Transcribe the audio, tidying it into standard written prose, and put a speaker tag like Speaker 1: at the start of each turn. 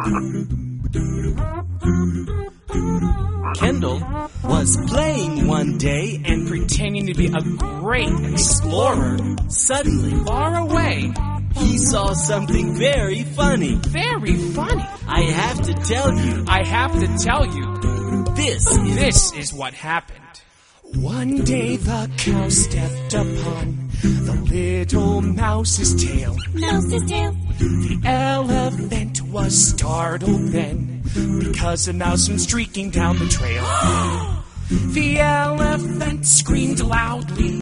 Speaker 1: Kendall was playing one day and
Speaker 2: pretending to be a great explorer.
Speaker 1: suddenly
Speaker 2: Far away.
Speaker 1: he saw something very funny.
Speaker 2: Very funny.
Speaker 1: I have to tell you,
Speaker 2: I have to tell you, this is what happened. One day the cow stepped upon the little mouse's tail.
Speaker 3: Mouse's tail.
Speaker 2: The elephant was startled then, because a mouse went streaking down the trail. The elephant screamed loudly.